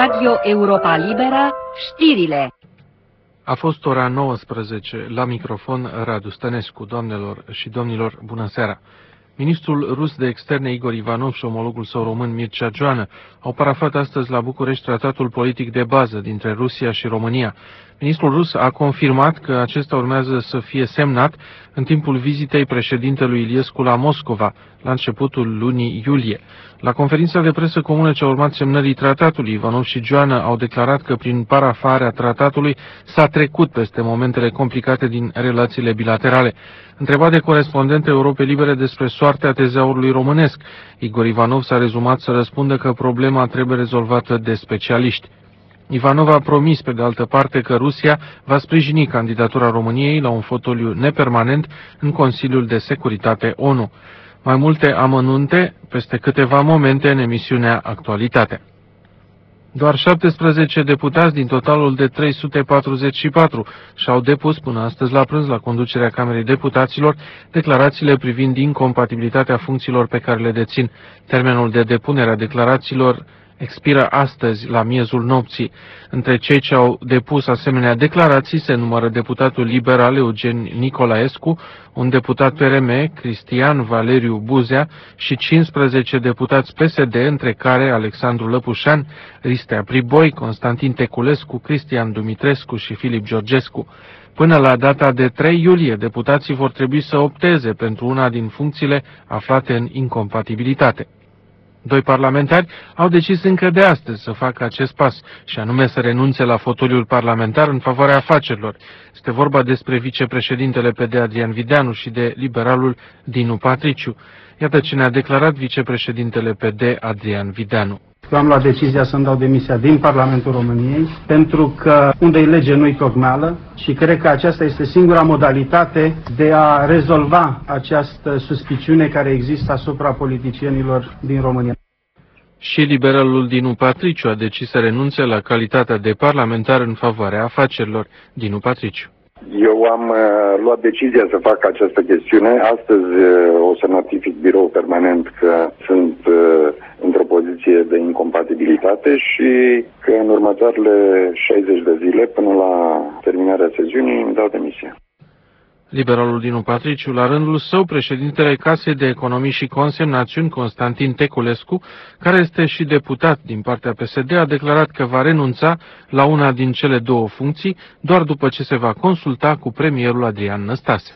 Radio Europa Liberă, știrile. A fost ora 19, la microfon Radu Stănescu. Doamnelor și domnilor, bună seara! Ministrul rus de externe Igor Ivanov și omologul său român Mircea Joană au parafat astăzi la București tratatul politic de bază dintre Rusia și România. Ministrul rus a confirmat că acesta urmează să fie semnat în timpul vizitei președintelui Iliescu la Moscova, la începutul lunii iulie. La conferința de presă comună ce a urmat semnării tratatului, Ivanov și Joană au declarat că prin parafarea tratatului s-a trecut peste momentele complicate din relațiile bilaterale. Întrebat de corespondentul Europei Libere despre soarta tezaurului românesc, Igor Ivanov s-a rezumat să răspundă că problema trebuie rezolvată de specialiști. Ivanov a promis, pe de altă parte, că Rusia va sprijini candidatura României la un fotoliu nepermanent în Consiliul de Securitate ONU. Mai multe amănunte peste câteva momente în emisiunea Actualitatea. Doar 17 deputați din totalul de 344 și-au depus până astăzi la prânz la conducerea Camerei Deputaților declarațiile privind incompatibilitatea funcțiilor pe care le dețin. Termenul de depunere a declarațiilor expiră astăzi, la miezul nopții. Între cei ce au depus asemenea declarații se numără deputatul liberal Eugen Nicolaescu, un deputat PRM, Cristian Valeriu Buzea, și 15 deputați PSD, între care Alexandru Lăpușan, Ristea Priboi, Constantin Teculescu, Cristian Dumitrescu și Filip Georgescu. Până la data de 3 iulie, deputații vor trebui să opteze pentru una din funcțiile aflate în incompatibilitate. Doi parlamentari au decis încă de astăzi să facă acest pas, și anume să renunțe la fotoliul parlamentar în favoarea afacerilor. Este vorba despre vicepreședintele PD Adrian Videanu și de liberalul Dinu Patriciu. Iată ce ne-a declarat vicepreședintele PD Adrian Videanu. Eu am luat decizia să-mi dau demisia din Parlamentul României, pentru că unde-i lege nu-i tocmeală și cred că aceasta este singura modalitate de a rezolva această suspiciune care există asupra politicienilor din România. Și liberalul Dinu Patriciu a decis să renunțe la calitatea de parlamentar în favoarea afacerilor. Dinu Patriciu. Eu am luat decizia să fac această chestiune. Astăzi o să notific birou permanent că sunt într-o poziție de incompatibilitate și că în următoarele 60 de zile, până la terminarea sesiunii, îmi dau demisia. Liberalul Dinu Patriciu, la rândul său, președintele Casei de Economii și Consemnațiuni, Constantin Teculescu, care este și deputat din partea PSD, a declarat că va renunța la una din cele două funcții, doar după ce se va consulta cu premierul Adrian Năstase.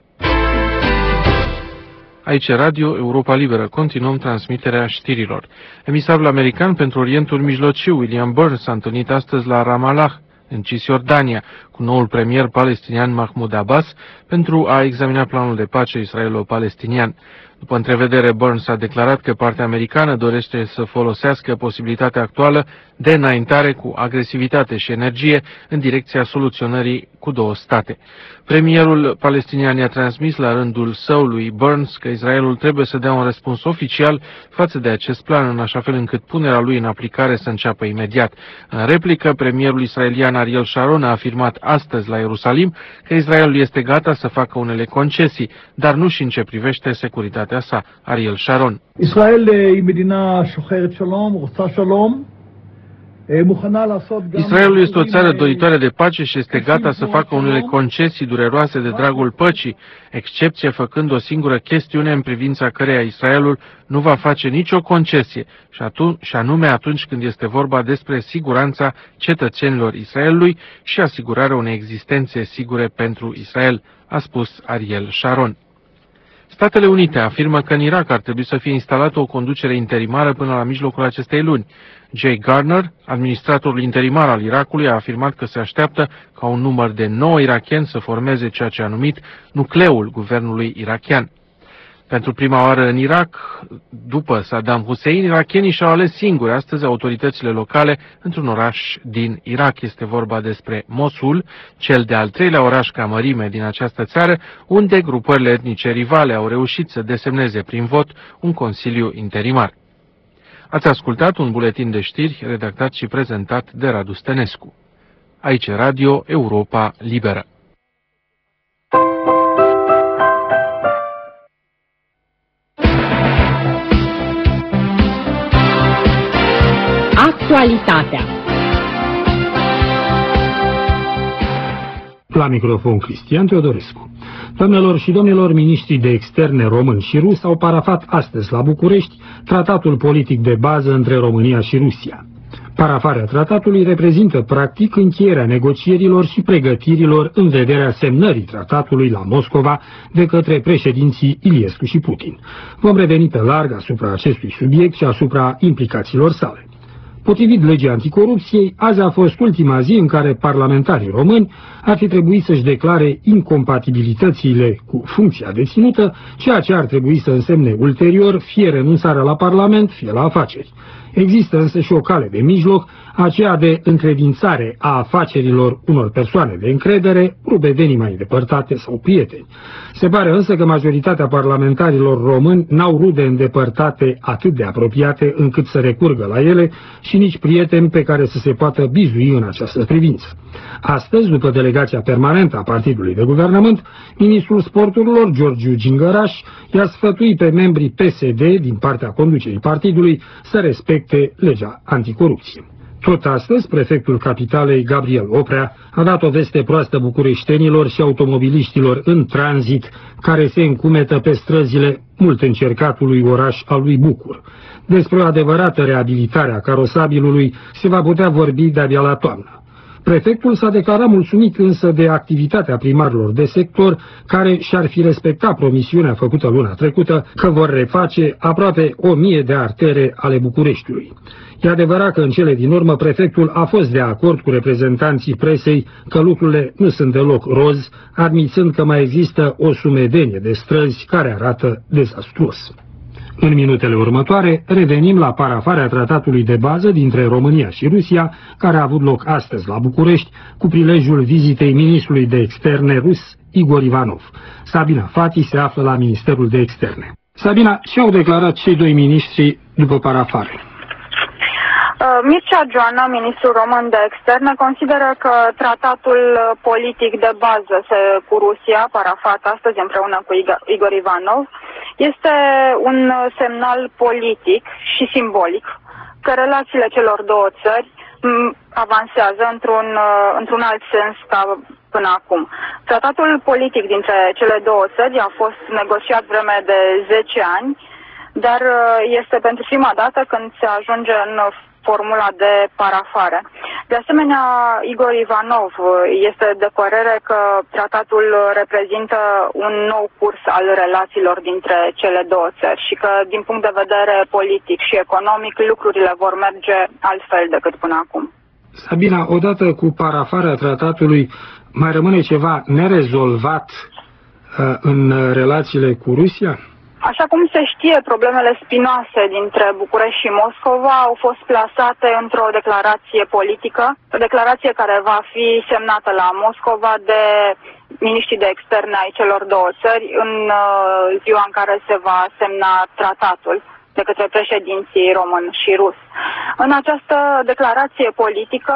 Aici Radio Europa Liberă. Continuăm transmiterea știrilor. Emisarul american pentru Orientul Mijlociu, William Burns, s-a întâlnit astăzi la Ramallah, în Cisjordania, cu noul premier palestinian Mahmoud Abbas, pentru a examina planul de pace israelo-palestinian. După întrevedere, Burns a declarat că partea americană dorește să folosească posibilitatea actuală de înaintare cu agresivitate și energie în direcția soluționării cu două state. Premierul palestinian i-a transmis la rândul său lui Burns că Israelul trebuie să dea un răspuns oficial față de acest plan, în așa fel încât punerea lui în aplicare să înceapă imediat. În replică, premierul israelian Ariel Sharon a afirmat astăzi la Ierusalim că Israelul este gata să facă unele concesii, dar nu și în ce privește securitatea sa. Ariel Sharon. Israel e medina shocheret shalom, רוצה shalom. Israelul este o țară doritoare de pace și este gata să facă unele concesii dureroase de dragul păcii, excepție făcând o singură chestiune în privința căreia Israelul nu va face nicio concesie, și anume atunci când este vorba despre siguranța cetățenilor Israelului și asigurarea unei existențe sigure pentru Israel, a spus Ariel Sharon. Statele Unite afirmă că în Irak ar trebui să fie instalată o conducere interimară până la mijlocul acestei luni. Jay Garner, administratorul interimar al Irakului, a afirmat că se așteaptă ca un număr de 9 irakieni să formeze ceea ce a numit nucleul guvernului irakian. Pentru prima oară în Irak, după Saddam Hussein, irakienii și-au ales singuri astăzi autoritățile locale într-un oraș din Irak. Este vorba despre Mosul, cel de-al treilea oraș ca mărime din această țară, unde grupările etnice rivale au reușit să desemneze prin vot un consiliu interimar. Ați ascultat un buletin de știri redactat și prezentat de Radu Stănescu. Aici Radio Europa Liberă. Actualitatea. La microfon Cristian Teodorescu. Doamnelor și domnilor, miniștrii de externe români și rusi au parafat astăzi la București tratatul politic de bază între România și Rusia. Parafarea tratatului reprezintă practic încheierea negocierilor și pregătirilor în vederea semnării tratatului la Moscova de către președinții Iliescu și Putin. Vom reveni pe larg asupra acestui subiect și asupra implicațiilor sale. Potrivit legii anticorupției, azi a fost ultima zi în care parlamentarii români ar fi trebuit să-și declare incompatibilitățile cu funcția deținută, ceea ce ar trebui să însemne ulterior fie renunțarea la Parlament, fie la afaceri. Există însă și o cale de mijloc, aceea de încredințare a afacerilor unor persoane de încredere, rubedenii mai îndepărtate sau prieteni. Se pare însă că majoritatea parlamentarilor români n-au rude îndepărtate atât de apropiate încât să recurgă la ele și nici prieteni pe care să se poată bizui în această privință. Astăzi, după delegația permanentă a Partidului de Guvernământ, ministrul sporturilor, Georgiu Gingăraș, i-a sfătuit pe membrii PSD din partea conducerii partidului să respecte legea anticorupție. Tot astăzi, prefectul capitalei, Gabriel Oprea, a dat o veste proastă bucureștenilor și automobiliștilor în tranzit, care se încumetă pe străzile mult încercatului oraș al lui Bucur. Despre o adevărată reabilitare a carosabilului se va putea vorbi de-abia la toamnă. Prefectul s-a declarat mulțumit însă de activitatea primarilor de sector, care și-ar fi respectat promisiunea făcută luna trecută că vor reface aproape 1000 de artere ale Bucureștiului. E adevărat că în cele din urmă prefectul a fost de acord cu reprezentanții presei că lucrurile nu sunt deloc roz, admițând că mai există o sumedenie de străzi care arată dezastruos. În minutele următoare revenim la parafarea tratatului de bază dintre România și Rusia, care a avut loc astăzi la București, cu prilejul vizitei ministrului de externe rus, Igor Ivanov. Sabina Fati se află la Ministerul de Externe. Sabina, ce au declarat cei doi miniștri după parafare? Mircea Joana, ministrul român de externe, consideră că tratatul politic de bază cu Rusia, parafat astăzi împreună cu Igor Ivanov, este un semnal politic și simbolic că relațiile celor două țări avansează într-un alt sens ca până acum. Tratatul politic dintre cele două țări a fost negociat vreme de 10 ani, dar este pentru prima dată când se ajunge în formula de parafare. De asemenea, Igor Ivanov este de părere că tratatul reprezintă un nou curs al relațiilor dintre cele două țări și că, din punct de vedere politic și economic, lucrurile vor merge altfel decât până acum. Sabina, odată cu parafarea tratatului, mai rămâne ceva nerezolvat în relațiile cu Rusia? Așa cum se știe, problemele spinoase dintre București și Moscova au fost plasate într-o declarație politică, o declarație care va fi semnată la Moscova de miniștrii de externe ai celor două țări în ziua în care se va semna tratatul de către președinții român și rus. În această declarație politică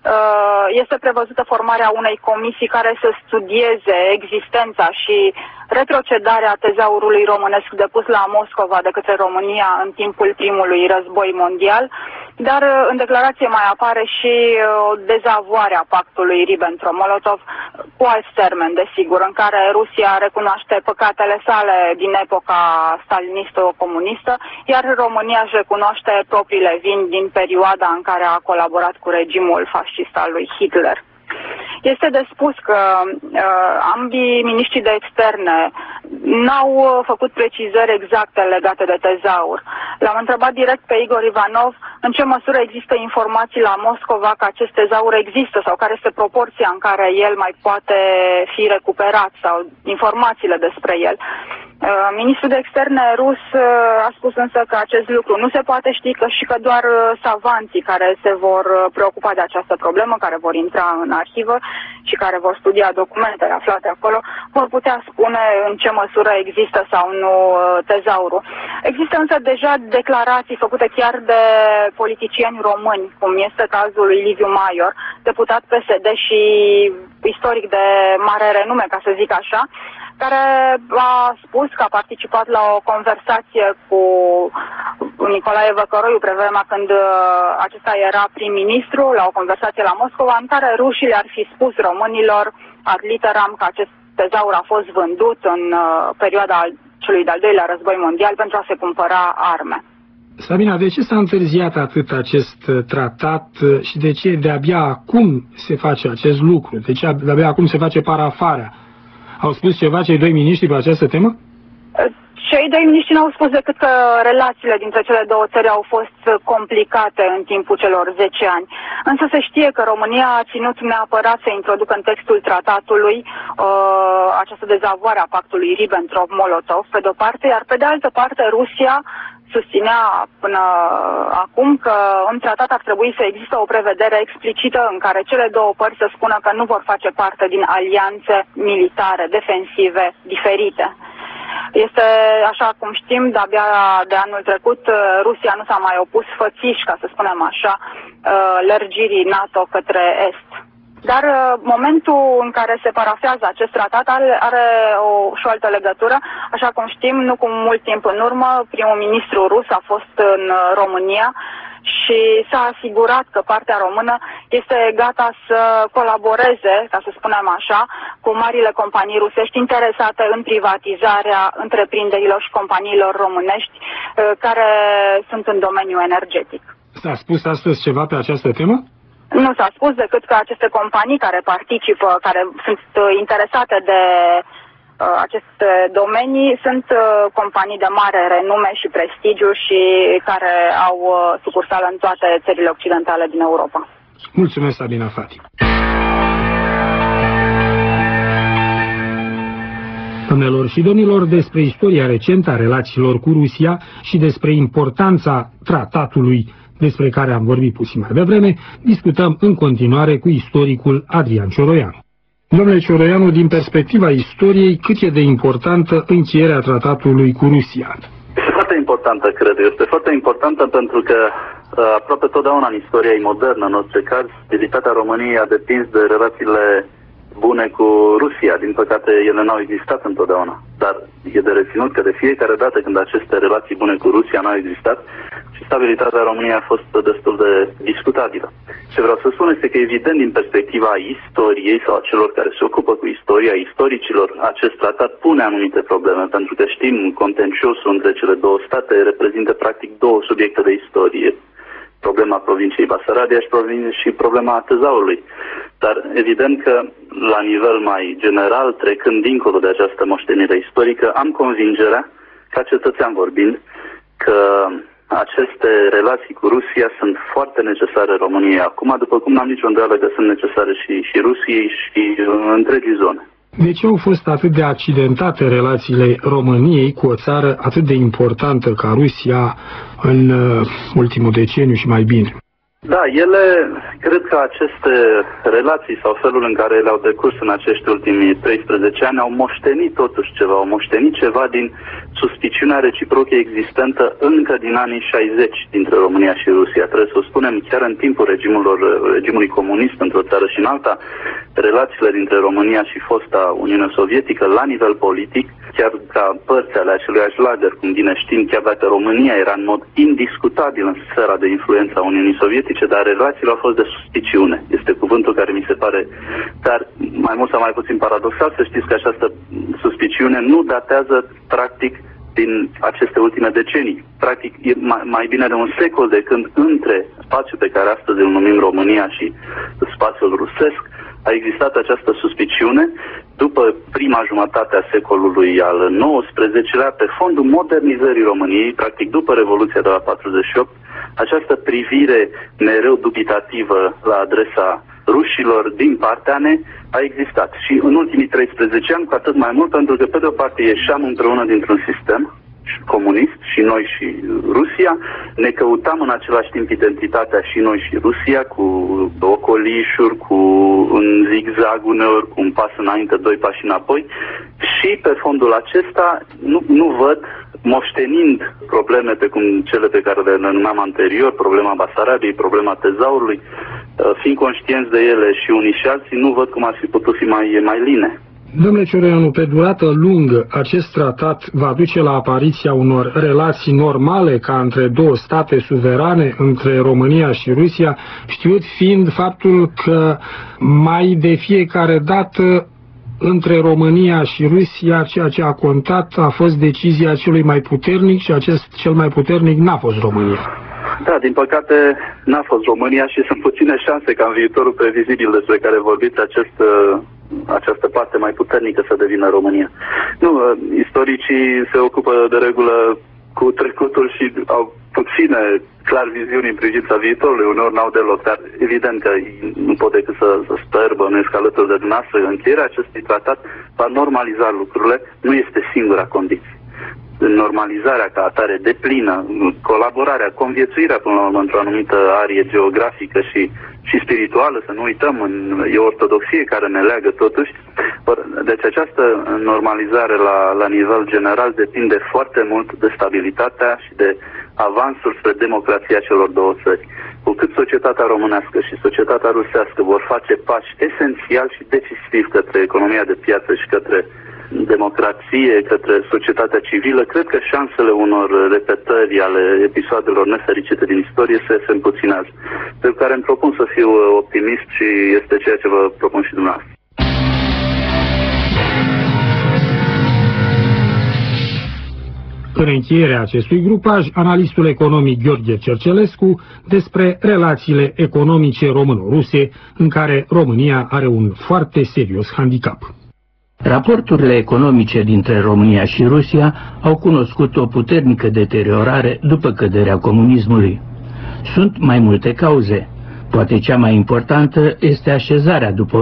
este prevăzută formarea unei comisii care să studieze existența și retrocedarea tezaurului românesc depus la Moscova de către România în timpul primului război mondial, dar în declarație mai apare și o dezavoare a pactului Ribbentrop-Molotov, cu alt termen, desigur, în care Rusia recunoaște păcatele sale din epoca stalinistă-comunistă, iar România își recunoaște propriile vini din perioada în care a colaborat cu regimul fascist al lui Hitler. Este de spus că ambii miniștri de externe n-au făcut precizări exacte legate de tezaur. L-am întrebat direct pe Igor Ivanov în ce măsură există informații la Moscova că acest tezaur există sau care este proporția în care el mai poate fi recuperat sau informațiile despre el. Ministrul de externe rus a spus însă că acest lucru nu se poate ști și că doar savanții care se vor preocupa de această problemă, care vor intra în arhivă și care vor studia documentele aflate acolo, vor putea spune în ce măsură există sau nu tezaurul. Există însă deja declarații făcute chiar de politicieni români, cum este cazul lui Liviu Maior, deputat PSD și istoric de mare renume, ca să zic așa, care a spus că a participat la o conversație cu Nicolae Văcăroiu pe vremea când acesta era prim-ministru, la o conversație la Moscova, în care rușii le-ar fi spus românilor ad literam că acest tezaur a fost vândut în perioada celui de-al doilea război mondial pentru a se cumpăra arme. Sabina, de ce s-a întârziat atât acest tratat și de ce de-abia acum se face acest lucru? De ce de-abia acum se face parafarea? Au spus ceva cei doi miniștri pe această temă? Cei doi miniștri n-au spus decât că relațiile dintre cele două țări au fost complicate în timpul celor 10 ani. Însă se știe că România a ținut neapărat să introducă în textul tratatului această dezavoare a pactului Ribbentrop-Molotov, pe de-o parte, iar pe de altă parte Rusia susținea până acum că în tratat ar trebui să existe o prevedere explicită în care cele două părți să spună că nu vor face parte din alianțe militare defensive diferite. Este, așa cum știm, de-abia de anul trecut, Rusia nu s-a mai opus fățiș, ca să spunem așa, lărgirii NATO către Est. Dar momentul în care se parafează acest tratat are și o altă legătură. Așa cum știm, nu cu mult timp în urmă, primul ministru rus a fost în România și s-a asigurat că partea română este gata să colaboreze, ca să spunem așa, cu marile companii rusești interesate în privatizarea întreprinderilor și companiilor românești care sunt în domeniul energetic. S-a spus astăzi ceva pe această temă? Nu s-a spus decât că aceste companii care participă, care sunt interesate de aceste domenii, sunt companii de mare renume și prestigiu și care au sucursală în toate țările occidentale din Europa. Mulțumesc, Sabina Fati. Doamnelor și domnilor, despre istoria recentă a relațiilor cu Rusia și despre importanța tratatului despre care am vorbit puțin mai devreme, discutăm în continuare cu istoricul Adrian Cioroianu. Domnule Cioroianu, din perspectiva istoriei, cât e de importantă încheierea tratatului cu Rusia? Este foarte importantă, cred. Este foarte importantă pentru că aproape totdeauna în istoria modernă, în orice caz, stabilitatea României a depins de relațiile bune cu Rusia. Din păcate, ele n-au existat întotdeauna. Dar e de reținut că de fiecare dată când aceste relații bune cu Rusia n-au existat, și stabilitatea României a fost destul de discutabilă. Ce vreau să spun este că, evident, din perspectiva istoriei sau a celor care se ocupă cu istoria, istoricilor, acest tratat pune anumite probleme, pentru că știm, contenciosul între cele două state reprezintă practic două subiecte de istorie. Problema provinciei Basarabia și problema tezaurului. Dar evident că la nivel mai general, trecând dincolo de această moștenire istorică, am convingerea, ca cetățean vorbind, că aceste relații cu Rusia sunt foarte necesare României acum, după cum n-am nicio îndoială că sunt necesare și Rusiei și întregii zone. De ce au fost atât de accidentate relațiile României cu o țară atât de importantă ca Rusia în ultimul deceniu și mai bine? Da, cred că aceste relații sau felul în care ele au decurs în acești ultimii 13 ani au moștenit totuși ceva, au moștenit ceva din suspiciunea reciprocă existentă încă din anii 60 dintre România și Rusia. Trebuie să o spunem, chiar în timpul regimului comunist într-o țară și în alta, relațiile dintre România și fosta Uniune Sovietică la nivel politic, chiar ca părți ale aceluiași lager, cum bine știm, chiar dacă România era în mod indiscutabil în sfera de influență a Uniunii Sovietice, dar relațiile au fost de suspiciune. Este cuvântul care mi se pare, dar mai mult sau mai puțin paradoxal, să știți că această suspiciune nu datează practic din aceste ultime decenii. Practic e mai bine de un secol de când între spațiul pe care astăzi îl numim România și spațiul rusesc a existat această suspiciune. După prima jumătate a secolului al XIX-lea, pe fondul modernizării României, practic după Revoluția de la 48, această privire mereu dubitativă la adresa rușilor din partea ne a existat. Și în ultimii 13 ani, cu atât mai mult, pentru că pe de o parte ieșeam împreună dintr-un sistem comunist, și noi și Rusia, ne căutam în același timp identitatea și noi și Rusia, cu ocolișuri, cu un zigzag uneori, cu un pas înainte, doi pași înapoi, și pe fondul acesta nu văd, moștenind probleme cum cele pe care le numeam anterior, problema Basarabiei, problema tezaurului, fiind conștienți de ele și unii și alții, nu văd cum ar fi putut fi mai line. Domnule Cioroianu, pe durată lungă, acest tratat va duce la apariția unor relații normale ca între două state suverane, între România și Rusia, știut fiind faptul că mai de fiecare dată între România și Rusia, ceea ce a contat a fost decizia celui mai puternic și acest cel mai puternic n-a fost România. Da, din păcate n-a fost România și sunt puține șanse ca în viitorul previzibil despre care vorbiți această parte mai puternică să devină România. Nu, istoricii se ocupă de regulă cu trecutul și au puține clar viziuni în privința viitorului, uneori n-au deloc, dar evident că nu pot decât să sper, bănuiesc alături de dumneavoastră, încheierea acestui tratat va normaliza lucrurile, nu este singura condiție. Normalizarea ca atare deplină, colaborarea, conviețuirea până la urmă într-o anumită arie geografică și spirituală, să nu uităm, e o ortodoxie care ne leagă totuși. Deci această normalizare la nivel general depinde foarte mult de stabilitatea și de avansul spre democrația celor două țări. Cu cât societatea românească și societatea rusească vor face pași esențial și decisiv către economia de piață și către democrație, către societatea civilă, cred că șansele unor repetări ale episoadelor nefericite din istorie se împuținează. Pe care îmi propun să fiu optimist și este ceea ce vă propun și dumneavoastră. În încheierea acestui grupaj, analistul economic Gheorghe Cercelescu despre relațiile economice româno-ruse, în care România are un foarte serios handicap. Raporturile economice dintre România și Rusia au cunoscut o puternică deteriorare după căderea comunismului. Sunt mai multe cauze. Poate cea mai importantă este așezarea după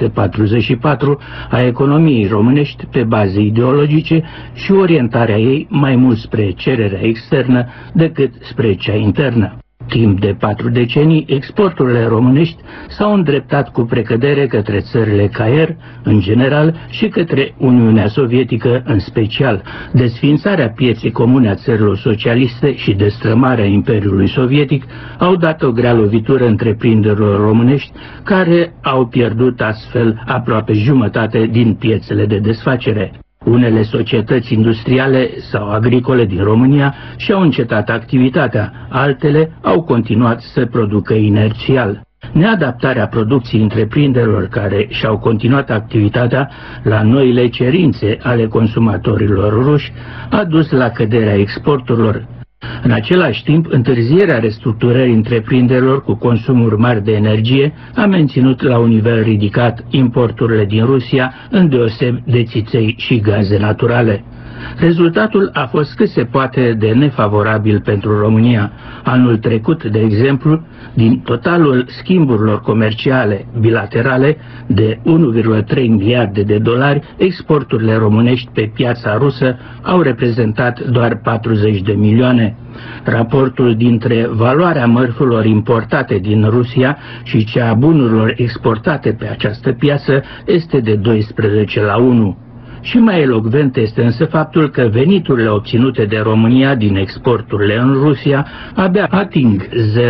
1944 a economiei românești pe baze ideologice și orientarea ei mai mult spre cererea externă decât spre cea internă. Timp de 4 decenii, exporturile românești s-au îndreptat cu precădere către țările CAER, în general, și către Uniunea Sovietică, în special. Desființarea pieței comune a țărilor socialiste și destrămarea Imperiului Sovietic au dat o grea lovitură întreprinderilor românești, care au pierdut astfel aproape jumătate din piețele de desfacere. Unele societăți industriale sau agricole din România și-au încetat activitatea, altele au continuat să producă inerțial. Neadaptarea producției întreprinderilor care și-au continuat activitatea la noile cerințe ale consumatorilor ruși a dus la căderea exporturilor. În același timp, întârzierea restructurării întreprinderilor cu consumuri mari de energie a menținut la un nivel ridicat importurile din Rusia, îndeosebi de țiței și gaze naturale. Rezultatul a fost cât se poate de nefavorabil pentru România. Anul trecut, de exemplu, din totalul schimburilor comerciale bilaterale de 1,3 miliarde de dolari, exporturile românești pe piața rusă au reprezentat doar 40 de milioane. Raportul dintre valoarea mărfurilor importate din Rusia și cea a bunurilor exportate pe această piață este de 12:1. Și mai elocvent este însă faptul că veniturile obținute de România din exporturile în Rusia abia ating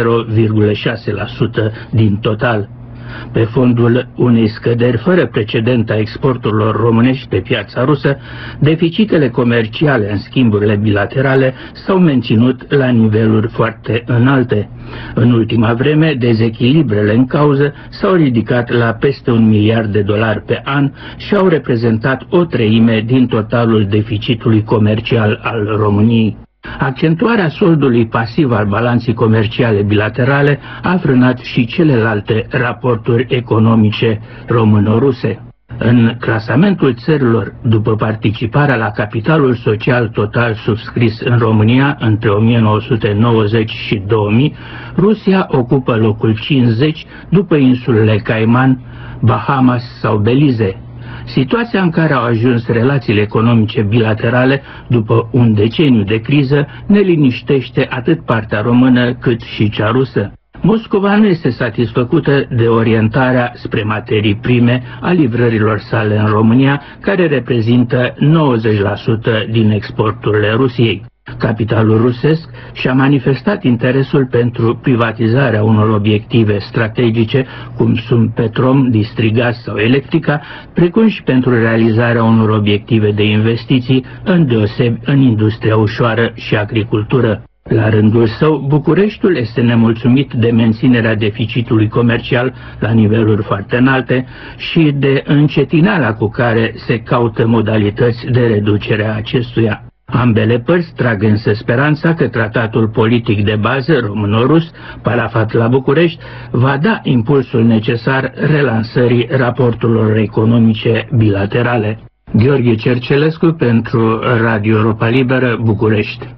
0,6% din total. Pe fondul unei scăderi fără precedent a exporturilor românești pe piața rusă, deficitele comerciale în schimburile bilaterale s-au menținut la niveluri foarte înalte. În ultima vreme, dezechilibrele în cauză s-au ridicat la peste 1 miliard de dolari pe an și au reprezentat o treime din totalul deficitului comercial al României. Accentuarea soldului pasiv al balanței comerciale bilaterale a frânat și celelalte raporturi economice româno-ruse. În clasamentul țărilor, după participarea la capitalul social total subscris în România între 1990 și 2000, Rusia ocupă locul 50 după insulele Cayman, Bahamas sau Belize. Situația în care au ajuns relațiile economice bilaterale după un deceniu de criză ne liniștește atât partea română cât și cea rusă. Moscova nu este satisfăcută de orientarea spre materii prime a livrărilor sale în România, care reprezintă 90% din exporturile Rusiei. Capitalul rusesc și-a manifestat interesul pentru privatizarea unor obiective strategice, cum sunt Petrom, Distrigaz sau Electrica, precum și pentru realizarea unor obiective de investiții, îndeosebi în industria ușoară și agricultură. La rândul său, Bucureștiul este nemulțumit de menținerea deficitului comercial la niveluri foarte înalte și de încetineala cu care se caută modalități de reducere a acestuia. Ambele părți trag însă speranța că tratatul politic de bază româno-rus, parafat la București, va da impulsul necesar relansării raporturilor economice bilaterale. Gheorghe Cercelescu pentru Radio Europa Liberă, București.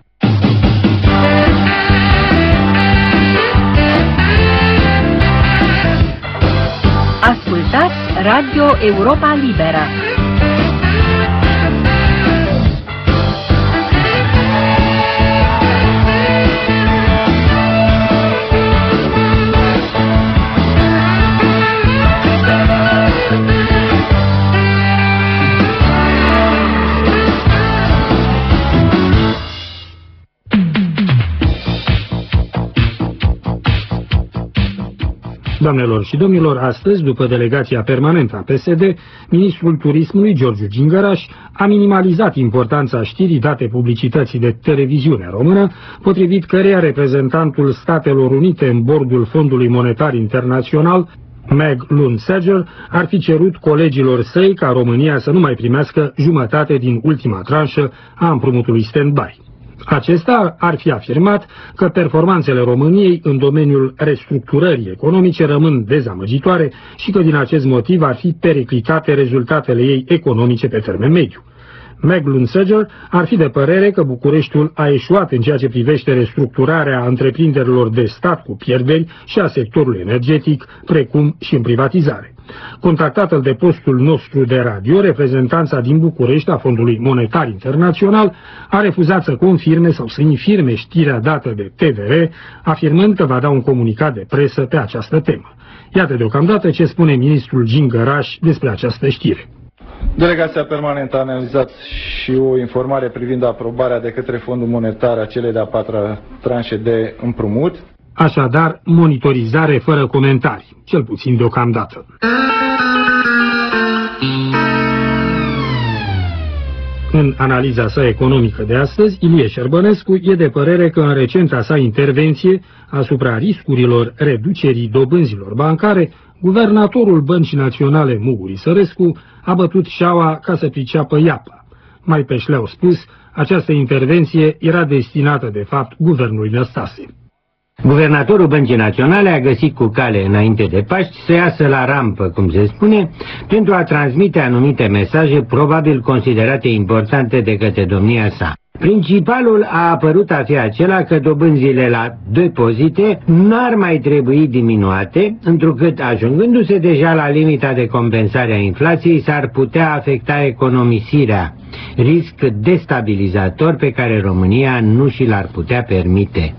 Ascultați Radio Europa Liberă. Doamnelor și domnilor, astăzi, după delegația permanentă a PSD, ministrul turismului, Georgiu Gingăraș, a minimalizat importanța știrii date publicității de televiziune română, potrivit căreia reprezentantul Statelor Unite în bordul Fondului Monetar Internațional, Meg Lund-Sager, ar fi cerut colegilor săi ca România să nu mai primească jumătate din ultima tranșă a împrumutului stand-by. Acesta ar fi afirmat că performanțele României în domeniul restructurării economice rămân dezamăgitoare și că din acest motiv ar fi periclitate rezultatele ei economice pe termen mediu. Meg Lund-Sager ar fi de părere că Bucureștiul a eșuat în ceea ce privește restructurarea întreprinderilor de stat cu pierderi și a sectorului energetic, precum și în privatizare. Contactată de postul nostru de radio, reprezentanța din București a Fondului Monetar Internațional a refuzat să confirme sau să infirme știrea dată de TVR, afirmând că va da un comunicat de presă pe această temă. Iată deocamdată ce spune ministrul Gingăraș despre această știre. Delegația permanentă a analizat și o informare privind aprobarea de către Fondul Monetar a celei de-a patra tranșe de împrumut. Așadar, monitorizare fără comentarii, cel puțin deocamdată. În analiza sa economică de astăzi, Ilie Șerbănescu e de părere că în recenta sa intervenție asupra riscurilor reducerii dobânzilor bancare, guvernatorul Băncii Naționale Muguri Sărescu a bătut șaua ca să priceapă iapa. Mai pe șleau spus, această intervenție era destinată de fapt guvernului Năstase. Guvernatorul Băncii Naționale a găsit cu cale înainte de Paști să iasă la rampă, cum se spune, pentru a transmite anumite mesaje probabil considerate importante de către domnia sa. Principalul a apărut a fi acela că dobânzile la depozite n-ar mai trebui diminuate, întrucât ajungându-se deja la limita de compensare a inflației s-ar putea afecta economisirea, risc destabilizator pe care România nu și l-ar putea permite.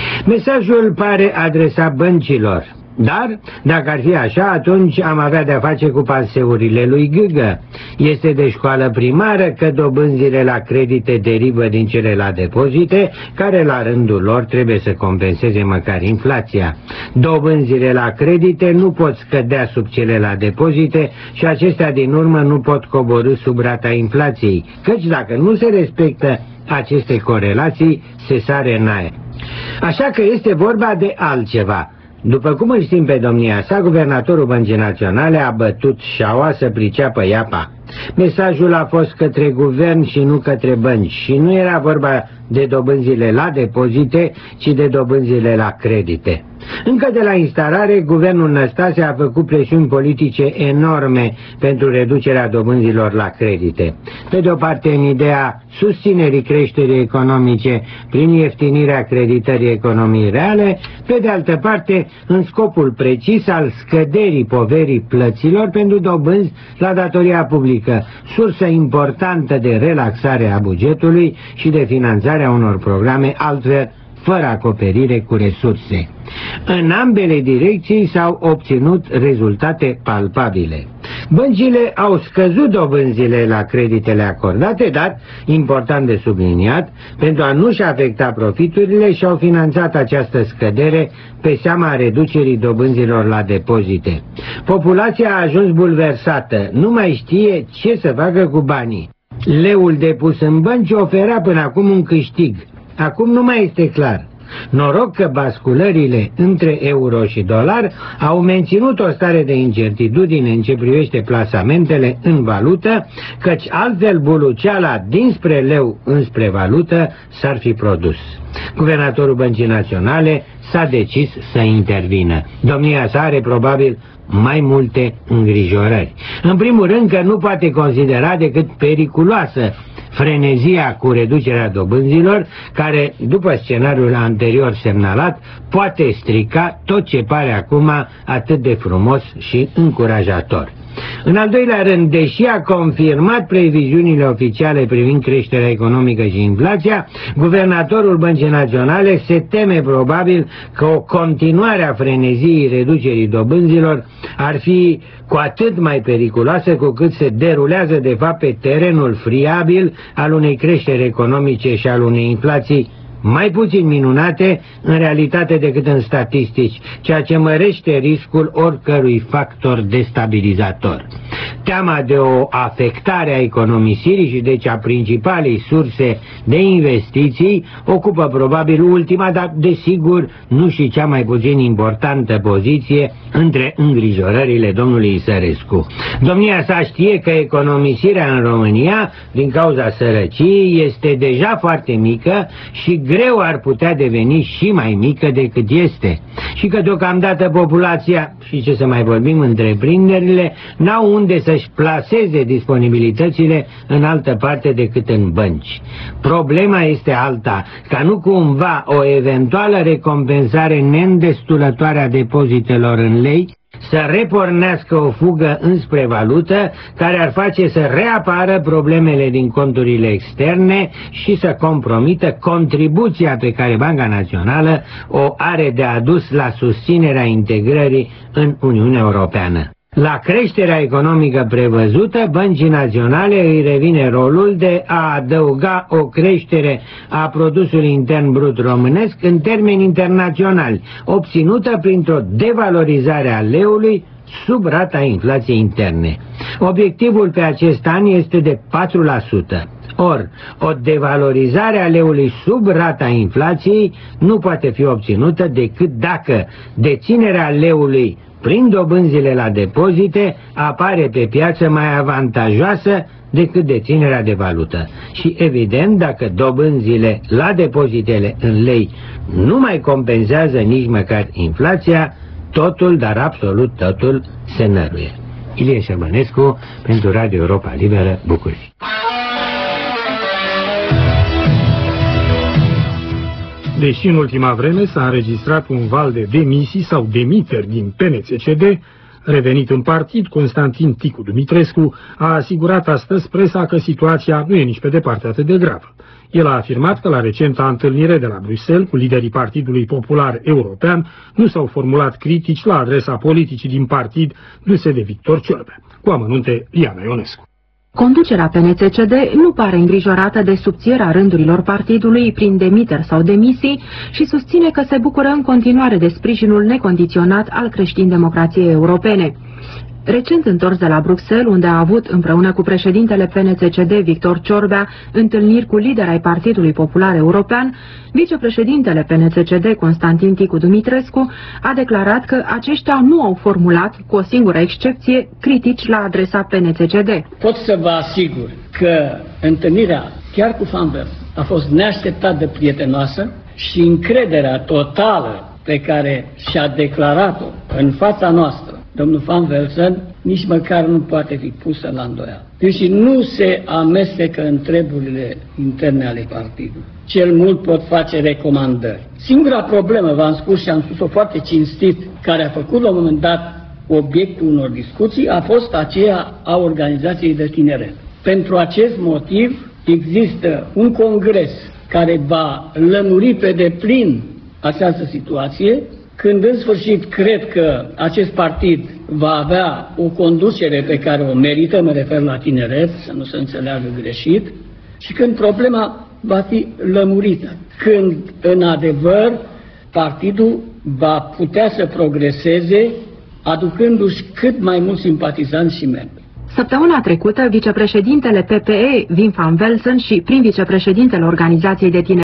Mesajul pare adresat băncilor, dar, dacă ar fi așa, atunci am avea de-a face cu paseurile lui Gâgă. Este de școală primară că dobânzile la credite derivă din cele la depozite, care la rândul lor trebuie să compenseze măcar inflația. Dobânzile la credite nu pot scădea sub cele la depozite și acestea din urmă nu pot coborî sub rata inflației, căci dacă nu se respectă aceste corelații, se sare în aer. Așa că este vorba de altceva. După cum îl știm pe domnia sa, guvernatorul Băncii Naționale a bătut șaua să priceapă iapa. Mesajul a fost către guvern și nu către bănci și nu era vorba de dobânzile la depozite, ci de dobânzile la credite. Încă de la instalare, guvernul Năstase a făcut presiuni politice enorme pentru reducerea dobânzilor la credite. Pe de o parte în ideea susținerii creșterii economice prin ieftinirea creditării economiei reale, pe de altă parte în scopul precis al scăderii poverii plăților pentru dobânzi la datoria publică, sursă importantă de relaxare a bugetului și de finanțare a unor programe altfel fără acoperire cu resurse. În ambele direcții s-au obținut rezultate palpabile. Băncile au scăzut dobânzile la creditele acordate, dar, important de subliniat, pentru a nu-și afecta profiturile și-au finanțat această scădere pe seama reducerii dobânzilor la depozite. Populația a ajuns bulversată, nu mai știe ce să facă cu banii. Leul depus în bănci ofera până acum un câștig. acum nu mai este clar. Noroc că basculările între euro și dolar au menținut o stare de incertitudine în ce privește plasamentele în valută, căci altfel buluceala dinspre leu înspre valută s-ar fi produs. Guvernatorul Băncii Naționale s-a decis să intervină. Domnia sa are probabil mai multe îngrijorări. În primul rând că nu poate considera decât periculoasă frenezia cu reducerea dobânzilor, care, după scenariul anterior semnalat, poate strica tot ce pare acum atât de frumos și încurajator. În al doilea rând, deși a confirmat previziunile oficiale privind creșterea economică și inflația, guvernatorul Băncii Naționale se teme probabil că o continuare a freneziei reducerii dobânzilor ar fi cu atât mai periculoasă cu cât se derulează de fapt pe terenul friabil al unei creșteri economice și al unei inflații mai puțin minunate în realitate decât în statistici, ceea ce mărește riscul oricărui factor destabilizator. Teama de o afectare a economisirii și deci a principalei surse de investiții ocupă probabil ultima, dar desigur nu și cea mai puțin importantă poziție între îngrijorările domnului Isărescu. Domnia sa știe că economisirea în România, din cauza sărăciei, este deja foarte mică și greu ar putea deveni și mai mică decât este. Și că deocamdată populația, și ce să mai vorbim, întreprinderile, n-au unde să-și plaseze disponibilitățile în altă parte decât în bănci. Problema este alta, ca nu cumva o eventuală recompensare neîndestulătoare a depozitelor în lei să repornească o fugă înspre valută, care ar face să reapară problemele din conturile externe și să compromită contribuția pe care Banca Națională o are de adus la susținerea integrării în Uniunea Europeană. La creșterea economică prevăzută, Băncii Naționale îi revine rolul de a adăuga o creștere a produsului intern brut românesc în termeni internaționali, obținută printr-o devalorizare a leului sub rata inflației interne. Obiectivul pe acest an este de 4%. Or, o devalorizare a leului sub rata inflației nu poate fi obținută decât dacă deținerea leului prin dobânzile la depozite apare pe piață mai avantajoasă decât deținerea de valută. Și evident, dacă dobânzile la depozitele în lei nu mai compensează nici măcar inflația, totul, dar absolut totul, se năruie. Ilie Șermănescu pentru Radio Europa Liberă, București. Deși în ultima vreme s-a înregistrat un val de demisii sau demiteri din PNCCD, revenit în partid, Constantin Ticu Dumitrescu a asigurat astăzi presa că situația nu e nici pe departe atât de gravă. El a afirmat că la recenta întâlnire de la Bruxelles cu liderii Partidului Popular European nu s-au formulat critici la adresa politicii din partid duse de Victor Ciorbea. Cu amănunte, Iana Ionescu. Conducerea PNCCD nu pare îngrijorată de subțierea rândurilor partidului prin demiteri sau demisii și susține că se bucură în continuare de sprijinul necondiționat al creștin-democrației europene. Recent întors de la Bruxelles, unde a avut împreună cu președintele PNCCD Victor Ciorbea întâlniri cu lideri ai Partidului Popular European, vicepreședintele PNCCD Constantin Ticu Dumitrescu a declarat că aceștia nu au formulat, cu o singură excepție, critici la adresa PNCCD. Pot să vă asigur că întâlnirea chiar cu Van Velzen a fost neașteptat de prietenoasă și încrederea totală pe care și-a declarat-o în fața noastră domnul Van Velzen nici măcar nu poate fi pusă la îndoială. Deci nu se amestecă în treburile interne ale partidului. Cel mult pot face recomandări. Singura problemă, v-am spus și am spus-o foarte cinstit, care a făcut la un moment dat obiectul unor discuții, a fost aceea a organizației de tineret. Pentru acest motiv există un congres care va lămuri pe deplin această situație, când în sfârșit cred că acest partid va avea o conducere pe care o merită, mă refer la tineret, să nu se înțeleagă greșit, și când problema va fi lămurită, când în adevăr partidul va putea să progreseze aducându-și cât mai mulți simpatizanți și membri. Săptămâna trecută, vicepreședintele PPE, Wim van Velzen, și prim-vicepreședintele Organizației de Tineret